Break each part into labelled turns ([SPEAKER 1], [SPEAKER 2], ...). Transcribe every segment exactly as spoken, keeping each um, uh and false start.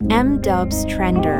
[SPEAKER 1] M-Dubs Trender.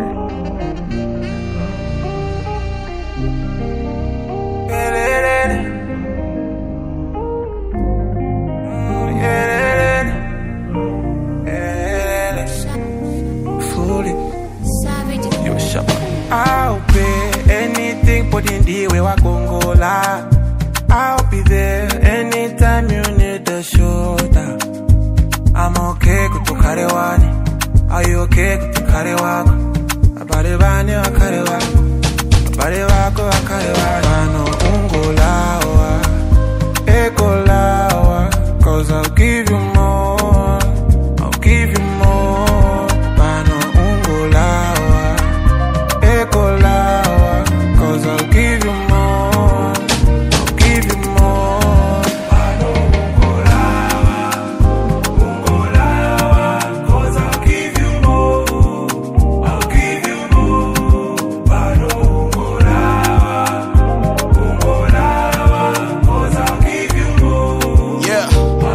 [SPEAKER 2] I'll pay anything put in the way wa Congola. I'll be there anytime you need the shoulder. I'm okay kutukare wani. Are you okay kutukare wako? Abare bani wakare wako. Abare wako wakare wako. Bano ungolawa, ekolawa. Cause I'll give you more, I'll give you more. Bano ungolawa, ekolawa. Cause I'll give you more, I'll give you more. Bano ungolawa, ungolawa. Cause I'll give you more, I'll give you more. Bano ungolawa, ungolawa. Cause I'll give you more.
[SPEAKER 3] Yeah.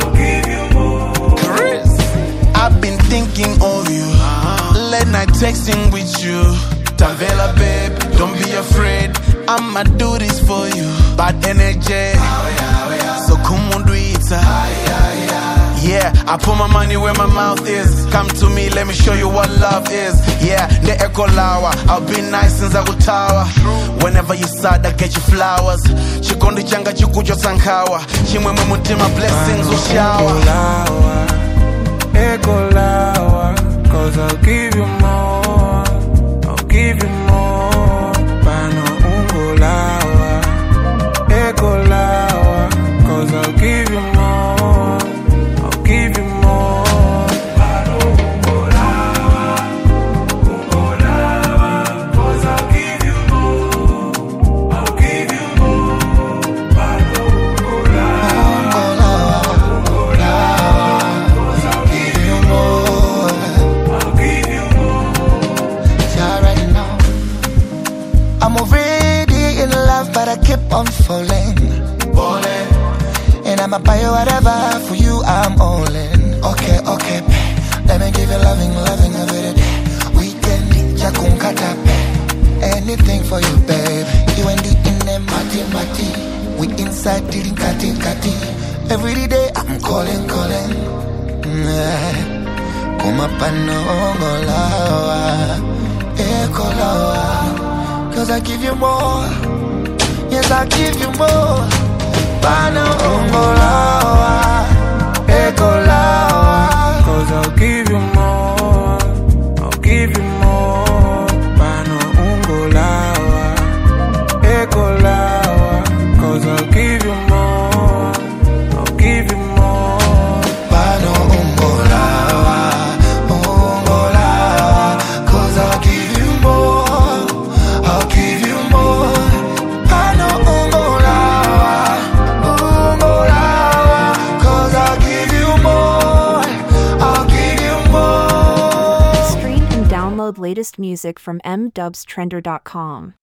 [SPEAKER 4] I've been thinking of you, uh-huh. Late night texting with you. Tavela babe, don't be afraid, I'ma do this for you. Bad energy, oh, yeah, oh, yeah. So come on do it, uh. oh, yeah, yeah. Yeah, I put my money where my mouth is. Come to me, let me show you what love is. Yeah, the echo lawa, I'll be nice since I go tower. Whenever you sad, I get you flowers. Chikondi changa chikujo sankawa. Chimwemwe mutima blessings will shower.
[SPEAKER 2] Ekolawa, cause I'll give you more, I'll give you more. Bano ungolawa, ekolawa, cause I'll give you more, I'll give you more. Bano ungolawa, ungolawa, cause I'll give you more, I'll give you more. Bano ungolawa,
[SPEAKER 5] I'm already in love, but I keep on falling. falling. And I'ma buy you whatever, for you I'm all in. Okay, okay, babe. Let me give you loving, loving every day. Weekend, jakun katape. Anything for you, babe. You and the in them, mati, mati. We inside, dealing, kati, kati. Every day I'm calling, calling. Kuma panongolawa, ekolawa. Cause I give you more, yes I give you more. Bano ungolawa, ekolawa.
[SPEAKER 2] Cause I'll give you more, I'll give you more. Bano ungolawa, ekolawa. Cause I'll give you more, I'll give you more.
[SPEAKER 5] Bano ungolawa, ungolawa. Cause I'll give you more, I'll give you more. I know ungolawa, ungolawa. Cause I'll give you more, I'll give you more.
[SPEAKER 1] Stream and download latest music from m dubs trender dot com.